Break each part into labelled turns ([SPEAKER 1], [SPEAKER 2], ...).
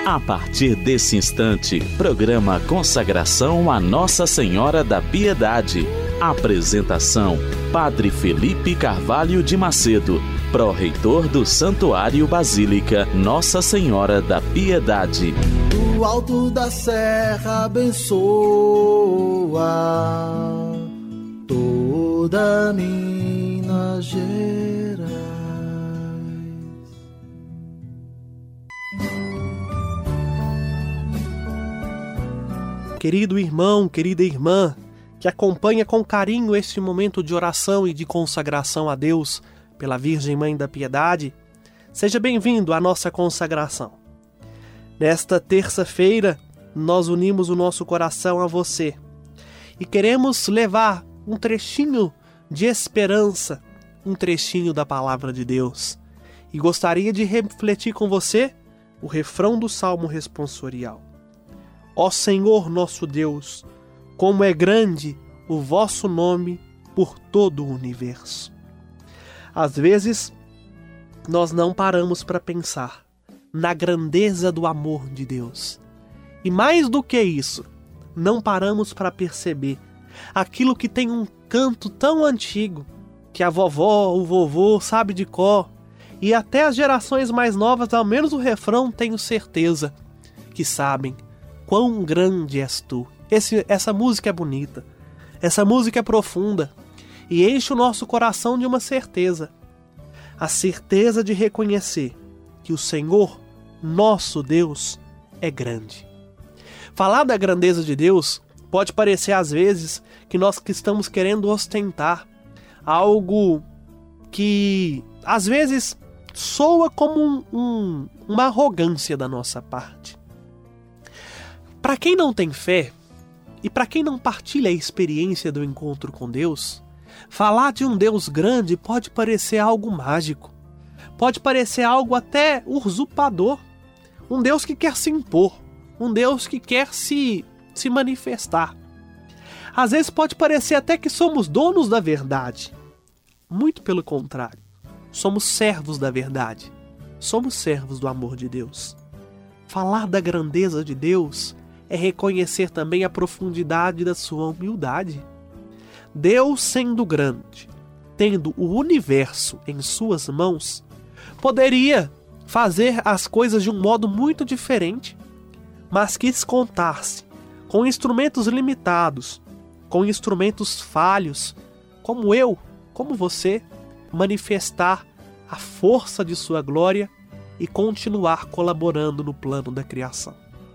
[SPEAKER 1] A partir desse instante, programa Consagração a Nossa Senhora da Piedade. Apresentação: Padre Felipe Carvalho de Macedo, pró-reitor do Santuário Basílica Nossa Senhora da Piedade.
[SPEAKER 2] Do alto da serra abençoa toda Minas Gerais.
[SPEAKER 3] Querido irmão, querida irmã, que acompanha com carinho este momento de oração e de consagração a Deus pela Virgem Mãe da Piedade, seja bem-vindo à nossa consagração. Nesta terça-feira, nós unimos o nosso coração a você e queremos levar um trechinho de esperança, um trechinho da Palavra de Deus. E gostaria de refletir com você o refrão do Salmo responsorial. Ó Senhor nosso Deus, como é grande o vosso nome por todo o universo. Às vezes, nós não paramos para pensar na grandeza do amor de Deus. E mais do que isso, não paramos para perceber aquilo que tem um canto tão antigo, que a vovó, o vovô sabe de cor, e até as gerações mais novas, ao menos o refrão, tenho certeza que sabem. Quão grande és tu. Essa música é bonita, essa música é profunda e enche o nosso coração de uma certeza. A certeza de reconhecer que o Senhor, nosso Deus, é grande. Falar da grandeza de Deus pode parecer às vezes que nós que estamos querendo ostentar algo que às vezes soa como uma arrogância da nossa parte. Para quem não tem fé e para quem não partilha a experiência do encontro com Deus, falar de um Deus grande pode parecer algo mágico, pode parecer algo até usurpador, um Deus que quer se impor, um Deus que quer se manifestar. Às vezes pode parecer até que somos donos da verdade. Muito pelo contrário, somos servos da verdade, somos servos do amor de Deus. Falar da grandeza de Deus é reconhecer também a profundidade da sua humildade. Deus, sendo grande, tendo o universo em suas mãos, poderia fazer as coisas de um modo muito diferente, mas quis contar-se com instrumentos limitados, com instrumentos falhos, como eu, como você, manifestar a força de sua glória e continuar colaborando no plano da criação.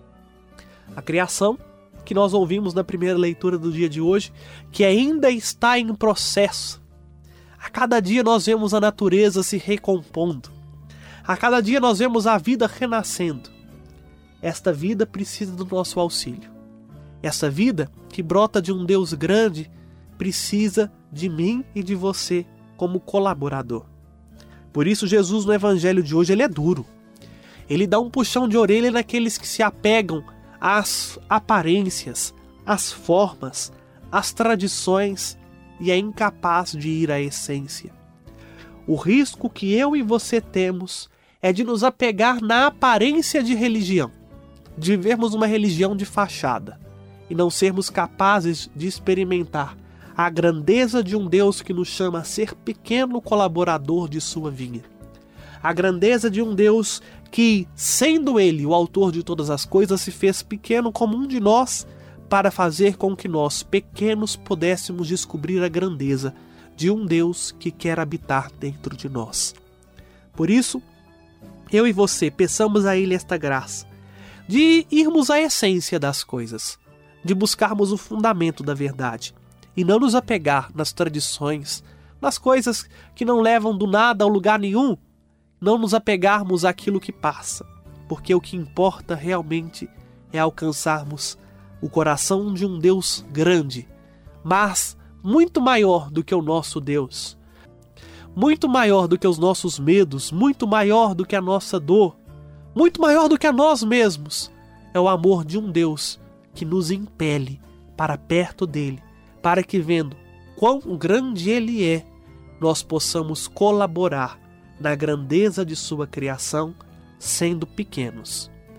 [SPEAKER 3] A criação que nós ouvimos na primeira leitura do dia de hoje, que ainda está em processo. A cada dia nós vemos a natureza se recompondo. A cada dia nós vemos a vida renascendo. Esta vida precisa do nosso auxílio. Essa vida que brota de um Deus grande precisa de mim e de você como colaborador. Por isso Jesus no evangelho de hoje ele é duro. Ele dá um puxão de orelha naqueles que se apegam às aparências, às formas, às tradições e é incapaz de ir à essência. O risco que eu e você temos é de nos apegar na aparência de religião, de vivermos uma religião de fachada e não sermos capazes de experimentar a grandeza de um Deus que nos chama a ser pequeno colaborador de sua vinha. A grandeza de um Deus que, sendo Ele o autor de todas as coisas, se fez pequeno como um de nós para fazer com que nós, pequenos, pudéssemos descobrir a grandeza de um Deus que quer habitar dentro de nós. Por isso, eu e você peçamos a Ele esta graça de irmos à essência das coisas, de buscarmos o fundamento da verdade e não nos apegar nas tradições, nas coisas que não levam do nada a lugar nenhum, não nos apegarmos àquilo que passa, porque o que importa realmente é alcançarmos o coração de um Deus grande, mas muito maior do que o nosso Deus, muito maior do que os nossos medos, muito maior do que a nossa dor, muito maior do que a nós mesmos. É o amor de um Deus que nos impele para perto dele, para que, vendo quão grande ele é, nós possamos colaborar na grandeza de sua criação, sendo pequenos.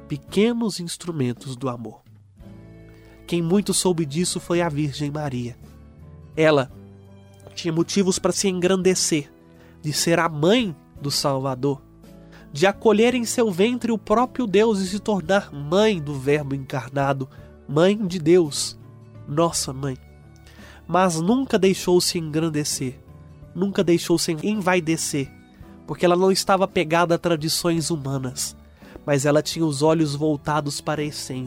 [SPEAKER 3] pequenos instrumentos do amor. Quem muito soube disso foi a Virgem Maria. Ela tinha motivos para se engrandecer, de ser a mãe do Salvador, de acolher em seu ventre o próprio Deus e se tornar mãe do Verbo encarnado, mãe de Deus, nossa mãe. Mas nunca deixou se engrandecer, nunca deixou se envaidecer, porque ela não estava pegada a tradições humanas, mas ela tinha os olhos voltados para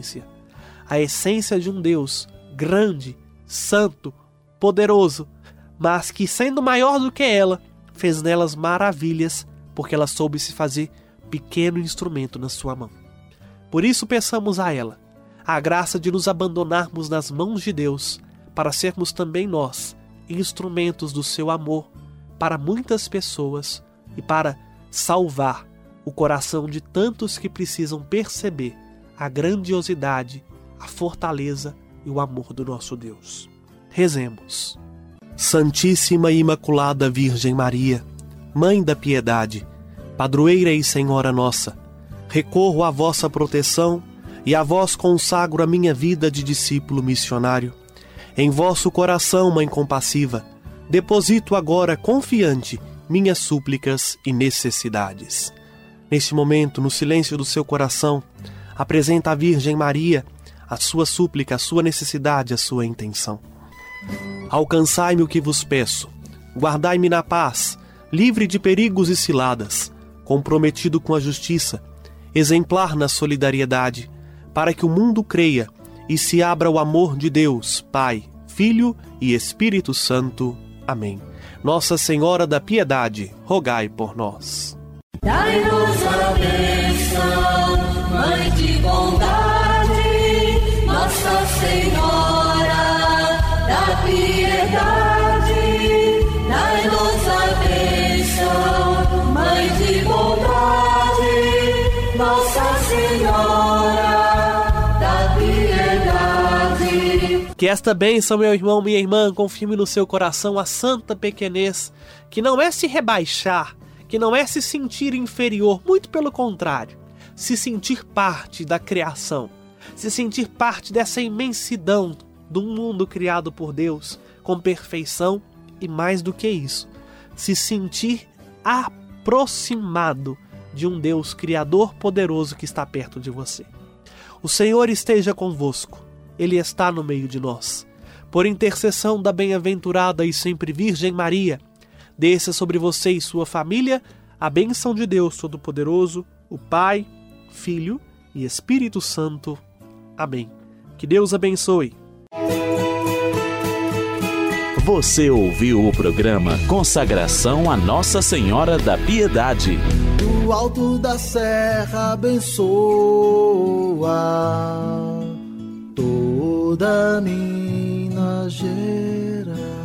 [SPEAKER 3] a essência de um Deus grande, santo, poderoso, mas que, sendo maior do que ela, fez nelas maravilhas, porque ela soube se fazer pequeno instrumento na sua mão. Por isso peçamos a ela a graça de nos abandonarmos nas mãos de Deus, para sermos também nós instrumentos do seu amor para muitas pessoas e para salvar o coração de tantos que precisam perceber a grandiosidade, a fortaleza e o amor do nosso Deus. Rezemos. Santíssima e Imaculada Virgem Maria, Mãe da Piedade, Padroeira e Senhora nossa, recorro à vossa proteção e a vós consagro a minha vida de discípulo missionário. Em vosso coração, Mãe compassiva, deposito agora confiante minhas súplicas e necessidades. Neste momento, no silêncio do seu coração, apresenta à Virgem Maria a sua súplica, a sua necessidade, a sua intenção. Alcançai-me o que vos peço, guardai-me na paz, livre de perigos e ciladas, comprometido com a justiça, exemplar na solidariedade, para que o mundo creia e se abra o amor de Deus, Pai, Filho e Espírito Santo. Amém. Nossa Senhora da Piedade, rogai por nós.
[SPEAKER 4] Dai-nos a bênção, Mãe de bondade, Nossa Senhora da Piedade. Dai-nos a bênção, Mãe de bondade, Nossa Senhora da Piedade.
[SPEAKER 3] Que esta bênção, meu irmão, minha irmã, confirme no seu coração a santa pequenez, que não é se rebaixar, que não é se sentir inferior, muito pelo contrário, se sentir parte da criação, se sentir parte dessa imensidão do mundo criado por Deus, com perfeição e, mais do que isso, se sentir aproximado de um Deus criador poderoso que está perto de você. O Senhor esteja convosco, Ele está no meio de nós. Por intercessão da bem-aventurada e sempre Virgem Maria, desça sobre você e sua família a bênção de Deus Todo-Poderoso, o Pai, Filho e Espírito Santo. Amém. Que Deus abençoe.
[SPEAKER 1] Você ouviu o programa Consagração a Nossa Senhora da Piedade.
[SPEAKER 2] Do alto da serra abençoa toda Minas Gerais.